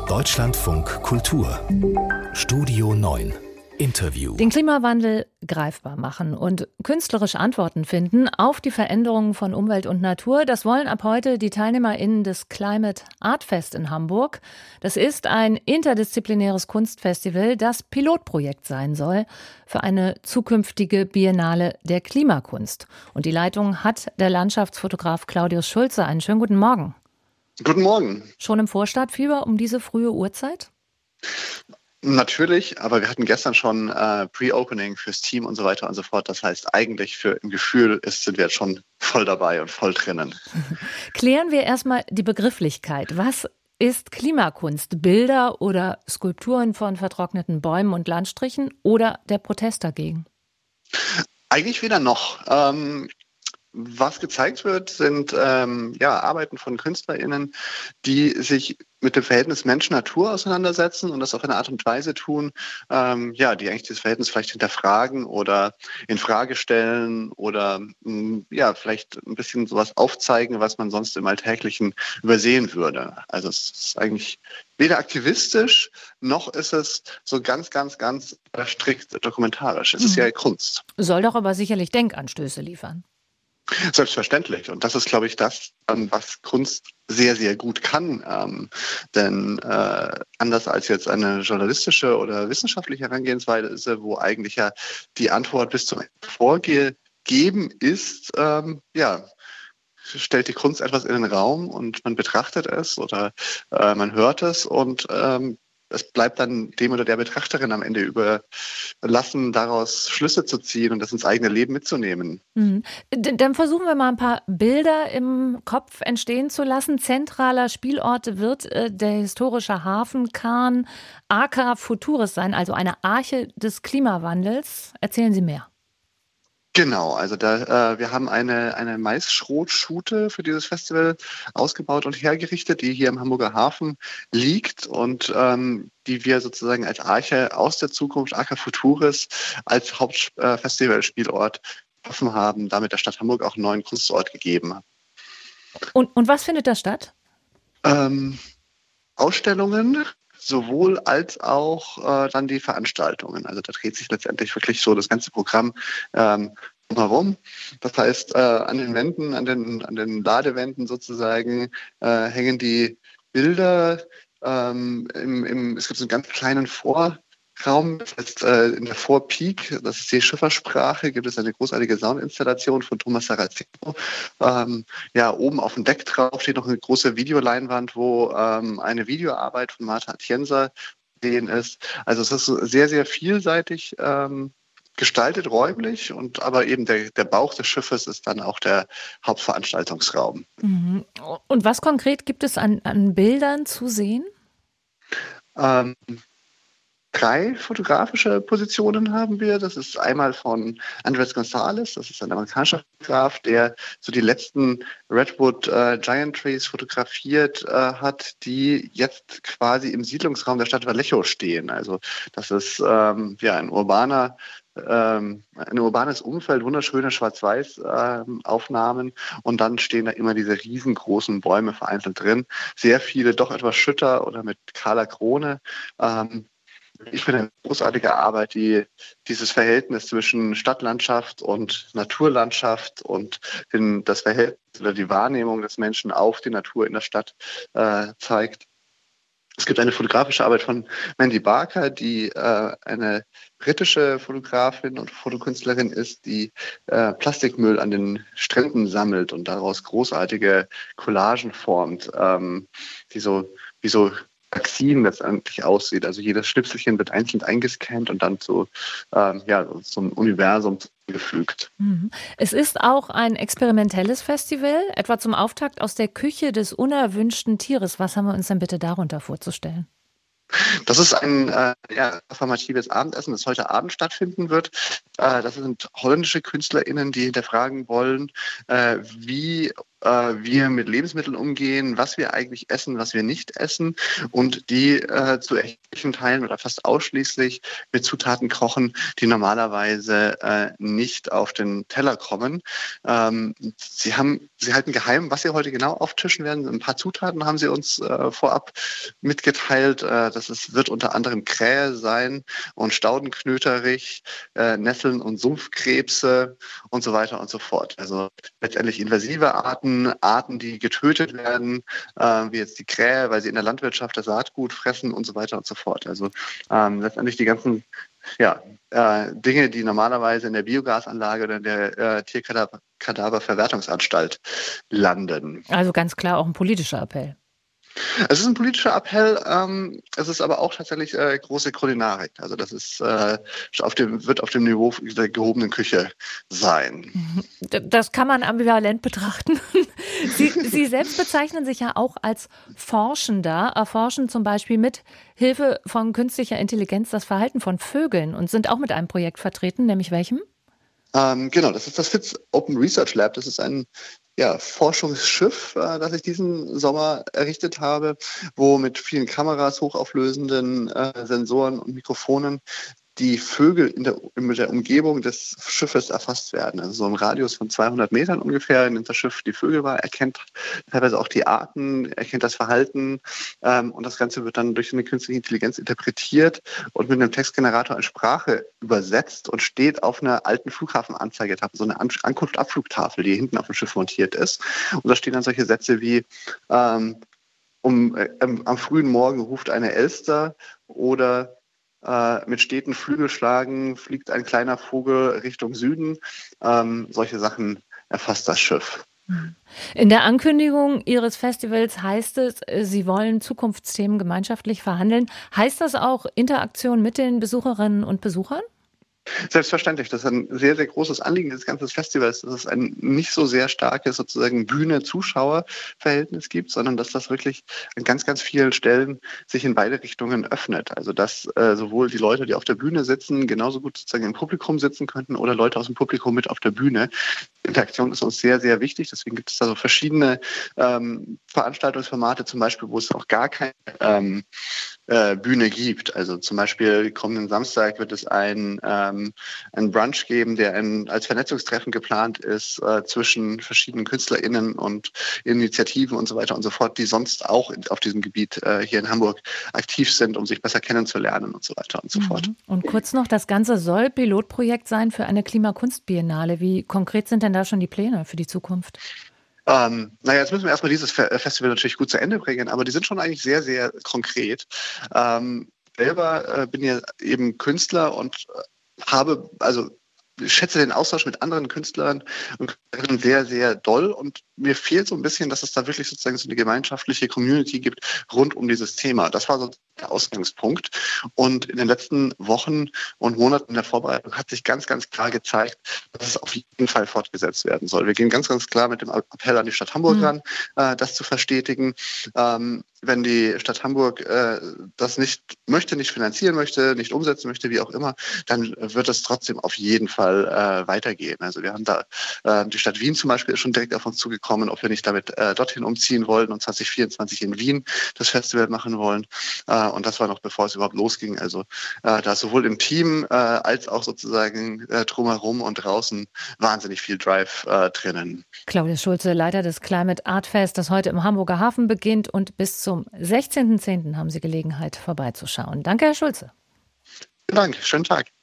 Deutschlandfunk Kultur Studio 9 Interview. Den Klimawandel greifbar machen und künstlerisch Antworten finden auf die Veränderungen von Umwelt und Natur, das wollen ab heute die TeilnehmerInnen des Climate Art Fest in Hamburg. Das ist ein interdisziplinäres Kunstfestival, das Pilotprojekt sein soll für eine zukünftige Biennale der Klimakunst. Und die Leitung hat der Landschaftsfotograf Claudius Schulze. Einen schönen guten Morgen. Guten Morgen. Schon im Vorstadtfieber um diese frühe Uhrzeit? Natürlich, aber wir hatten gestern schon Pre-Opening fürs Team und so weiter und so fort. Das heißt, eigentlich im Gefühl sind wir jetzt schon voll dabei und voll drinnen. Klären wir erstmal die Begrifflichkeit. Was ist Klimakunst? Bilder oder Skulpturen von vertrockneten Bäumen und Landstrichen oder der Protest dagegen? Eigentlich weder noch. Was gezeigt wird, sind Arbeiten von KünstlerInnen, die sich mit dem Verhältnis Mensch-Natur auseinandersetzen und das auf eine Art und Weise tun, die eigentlich dieses Verhältnis vielleicht hinterfragen oder in Frage stellen oder vielleicht ein bisschen sowas aufzeigen, was man sonst im Alltäglichen übersehen würde. Also es ist eigentlich weder aktivistisch, noch ist es so ganz, ganz, ganz strikt dokumentarisch. Es ist ja Kunst. Soll doch aber sicherlich Denkanstöße liefern. Selbstverständlich. Und das ist, glaube ich, das, was Kunst sehr, sehr gut kann. Denn anders als jetzt eine journalistische oder wissenschaftliche Herangehensweise, wo eigentlich ja die Antwort bis zum Ende vorgegeben ist, stellt die Kunst etwas in den Raum und man betrachtet es oder man hört es und es bleibt dann dem oder der Betrachterin am Ende überlassen, daraus Schlüsse zu ziehen und das ins eigene Leben mitzunehmen. Dann versuchen wir mal ein paar Bilder im Kopf entstehen zu lassen. Zentraler Spielort wird der historische Hafen Cairn Arca Futuris sein, also eine Arche des Klimawandels. Erzählen Sie mehr. Genau, also wir haben eine Maisschrotschute für dieses Festival ausgebaut und hergerichtet, die hier im Hamburger Hafen liegt und die wir sozusagen als Arche aus der Zukunft, Arca Futuris, als Hauptfestivalspielort offen haben, damit der Stadt Hamburg auch einen neuen Kunstort gegeben hat. Und was findet da statt? Ausstellungen, sowohl als auch dann die Veranstaltungen. Also da dreht sich letztendlich wirklich so das ganze Programm drumherum. Das heißt, an den Wänden, an den Ladewänden sozusagen hängen die Bilder. Es gibt so einen ganz kleinen Vorraum, das heißt in der Vorpeak, das ist die Schiffersprache, gibt es eine großartige Soundinstallation von Thomas Saraceno. Oben auf dem Deck drauf steht noch eine große Videoleinwand, wo eine Videoarbeit von Martha Atienza sehen ist. Also es ist sehr, sehr vielseitig gestaltet räumlich und aber eben der Bauch des Schiffes ist dann auch der Hauptveranstaltungsraum. Mhm. Und was konkret gibt es an Bildern zu sehen? 3 fotografische Positionen haben wir. Das ist einmal von Andrés González, das ist ein amerikanischer Fotograf, der so die letzten Redwood Giant Trees fotografiert hat, die jetzt quasi im Siedlungsraum der Stadt Vallejo stehen. Also das ist ein urbanes Umfeld, wunderschöne Schwarz-Weiß-Aufnahmen und dann stehen da immer diese riesengroßen Bäume vereinzelt drin. Sehr viele doch etwas schütter oder mit kahler Krone. Ich finde eine großartige Arbeit, die dieses Verhältnis zwischen Stadtlandschaft und Naturlandschaft und das Verhältnis oder die Wahrnehmung des Menschen auf die Natur in der Stadt zeigt. Es gibt eine fotografische Arbeit von Mandy Barker, die eine britische Fotografin und Fotokünstlerin ist, die Plastikmüll an den Stränden sammelt und daraus großartige Collagen formt, die so wie so Galaxien letztendlich aussieht. Also jedes Schnipselchen wird einzeln eingescannt und dann so zum Universum zugefügt. Es ist auch ein experimentelles Festival, etwa zum Auftakt aus der Küche des unerwünschten Tieres. Was haben wir uns denn bitte darunter vorzustellen? Das ist ein affirmatives Abendessen, das heute Abend stattfinden wird. Das sind holländische KünstlerInnen, die hinterfragen wollen, wie wir mit Lebensmitteln umgehen, was wir eigentlich essen, was wir nicht essen und die zu erheblichen Teilen oder fast ausschließlich mit Zutaten kochen, die normalerweise nicht auf den Teller kommen. Sie halten geheim, was sie heute genau auftischen werden. Ein paar Zutaten haben sie uns vorab mitgeteilt. Wird unter anderem Krähe sein und Staudenknöterich, Nesseln und Sumpfkrebse und so weiter und so fort. Also letztendlich invasive Arten, die getötet werden, wie jetzt die Krähe, weil sie in der Landwirtschaft das Saatgut fressen und so weiter und so fort. Also letztendlich die ganzen Dinge, die normalerweise in der Biogasanlage oder in der Tierkadaververwertungsanstalt landen. Also ganz klar auch ein politischer Appell. Es ist ein politischer Appell, es ist aber auch tatsächlich große Kulinarik. Also das ist wird auf dem Niveau der gehobenen Küche sein. Das kann man ambivalent betrachten. Sie selbst bezeichnen sich ja auch als Forschender, erforschen zum Beispiel mit Hilfe von künstlicher Intelligenz das Verhalten von Vögeln und sind auch mit einem Projekt vertreten, nämlich welchem? Genau, das ist das FITS Open Research Lab. Das ist ein Forschungsschiff, das ich diesen Sommer errichtet habe, wo mit vielen Kameras, hochauflösenden Sensoren und Mikrofonen die Vögel in der Umgebung des Schiffes erfasst werden. Also so im Radius von 200 Metern ungefähr nimmt das Schiff die Vögel wahr, erkennt teilweise auch die Arten, erkennt das Verhalten und das Ganze wird dann durch eine künstliche Intelligenz interpretiert und mit einem Textgenerator in Sprache übersetzt und steht auf einer alten Flughafenanzeigetafel, so eine Ankunft-Abflugtafel, die hinten auf dem Schiff montiert ist. Und da stehen dann solche Sätze wie am frühen Morgen ruft eine Elster oder mit steten Flügelschlagen fliegt ein kleiner Vogel Richtung Süden. Solche Sachen erfasst das Schiff. In der Ankündigung Ihres Festivals heißt es, Sie wollen Zukunftsthemen gemeinschaftlich verhandeln. Heißt das auch Interaktion mit den Besucherinnen und Besuchern? Selbstverständlich. Das ist ein sehr, sehr großes Anliegen des ganzen Festivals, dass es ein nicht so sehr starkes sozusagen Bühne-Zuschauer-Verhältnis gibt, sondern dass das wirklich an ganz, ganz vielen Stellen sich in beide Richtungen öffnet. Also dass sowohl die Leute, die auf der Bühne sitzen, genauso gut sozusagen im Publikum sitzen könnten oder Leute aus dem Publikum mit auf der Bühne. Interaktion ist uns sehr, sehr wichtig. Deswegen gibt es da so verschiedene Veranstaltungsformate, zum Beispiel, wo es auch gar keine Bühne gibt. Also zum Beispiel kommenden Samstag wird es ein Brunch geben, der als Vernetzungstreffen geplant ist zwischen verschiedenen KünstlerInnen und Initiativen und so weiter und so fort, die sonst auch auf diesem Gebiet hier in Hamburg aktiv sind, um sich besser kennenzulernen und so weiter und so fort. Und kurz noch, das Ganze soll Pilotprojekt sein für eine Klimakunstbiennale. Wie konkret sind denn da schon die Pläne für die Zukunft? Jetzt müssen wir erstmal dieses Festival natürlich gut zu Ende bringen, aber die sind schon eigentlich sehr, sehr konkret. Selber bin ja eben Künstler und ich schätze den Austausch mit anderen Künstlern und Künstlerinnen sehr, sehr doll. Und mir fehlt so ein bisschen, dass es da wirklich sozusagen so eine gemeinschaftliche Community gibt rund um dieses Thema. Das war so der Ausgangspunkt. Und in den letzten Wochen und Monaten in der Vorbereitung hat sich ganz, ganz klar gezeigt, dass es auf jeden Fall fortgesetzt werden soll. Wir gehen ganz, ganz klar mit dem Appell an die Stadt Hamburg ran, das zu verstetigen. Wenn die Stadt Hamburg das nicht finanzieren möchte, nicht umsetzen möchte, wie auch immer, dann wird es trotzdem auf jeden Fall weitergehen. Also wir haben da, die Stadt Wien zum Beispiel ist schon direkt auf uns zugekommen, ob wir nicht damit dorthin umziehen wollen und 2024 in Wien das Festival machen wollen. Und das war noch bevor es überhaupt losging. Also da ist sowohl im Team als auch sozusagen drumherum und draußen wahnsinnig viel Drive drinnen. Claudius Schulze, Leiter des Climate Art Fest, das heute im Hamburger Hafen beginnt und bis zum 16.10. haben Sie Gelegenheit vorbeizuschauen. Danke, Herr Schulze. Vielen Dank, schönen Tag.